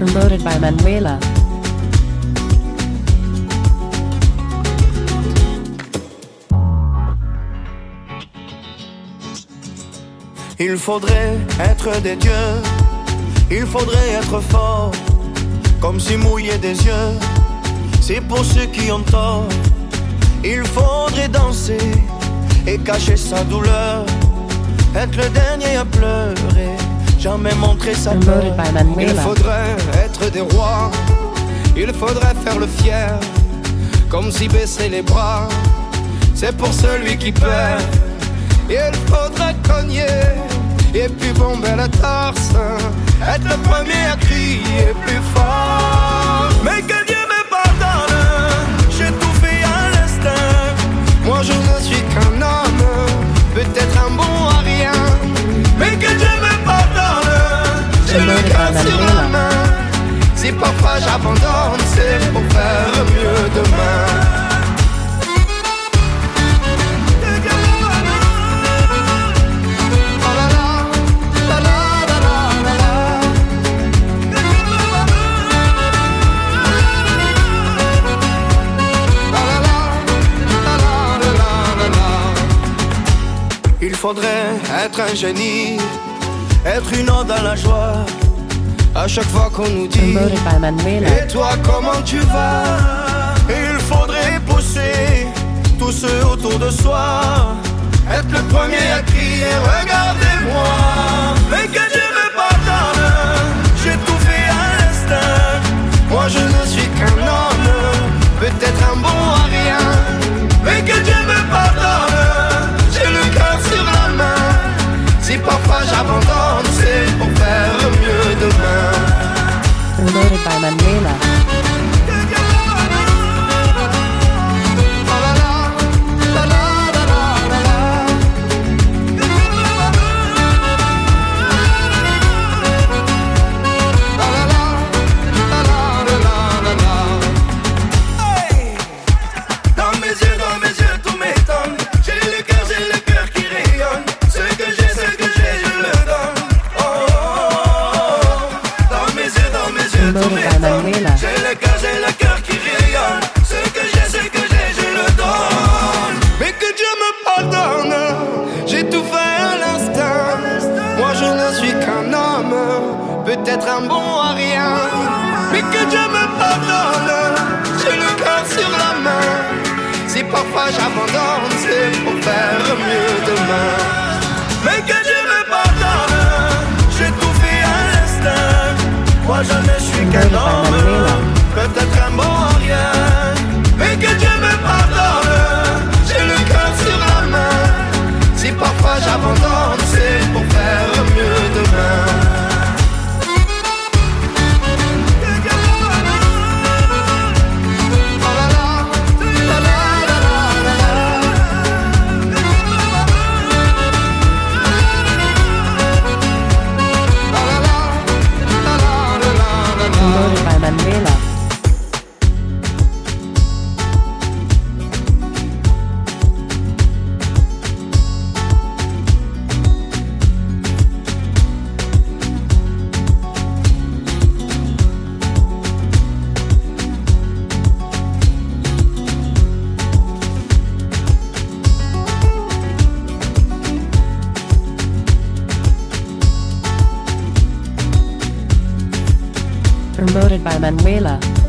Promoted by Manuela. Il faudrait être des dieux, il faudrait être fort, comme si mouiller des yeux, c'est pour ceux qui ont tort. Il faudrait danser et cacher sa douleur, être le dernier à pleurer, jamais montrer sa peur. Il faudrait être des rois, il faudrait faire le fier, comme si baisser les bras, c'est pour celui qui perd. Il faudrait cogner et puis bomber le torse, être le premier à crier plus fort. Mais que Dieu me pardonne, j'ai tout fait à l'instinct. Moi je ne suis qu'un homme, peut-être un bon à rien. Mais que Dieu me pardonne, j'ai le cœur sur la main. Si parfois j'abandonne, c'est pour faire mieux demain. Il faudrait être un génie, être une ode à la joie. À chaque fois qu'on nous dit et toi comment tu vas? Il faudrait pousser tous ceux autour de soi, être le premier à crier regardez-moi. Mais que Dieu me pardonne, j'ai tout fait à l'instinct. Moi je ne suis qu'un homme, peut-être un bon à rien. Mais que Dieu me pardonne, j'ai le cœur sur la main. Si parfois j'abandonne, c'est pour faire mieux demain. Promoted by Manuela. J'ai le cœur qui rayonne. Ce que j'ai, je le donne. Mais que Dieu me pardonne, j'ai tout fait à l'instinct. Moi je ne suis qu'un homme, peut-être un bon à rien. Mais que Dieu me pardonne, j'ai le cœur sur la main. Si parfois j'abandonne, c'est pour faire mieux demain. Mais que Dieu me pardonne, j'ai tout fait à l'instinct. Moi je ne suis qu'un homme, peut-être un bon à rien. Mais que Dieu me pardonne, j'ai le cœur sur la main. Si parfois j'abandonne, c'est pour faire mieux demain. Promoted by Manuela. Promoted by Manuela.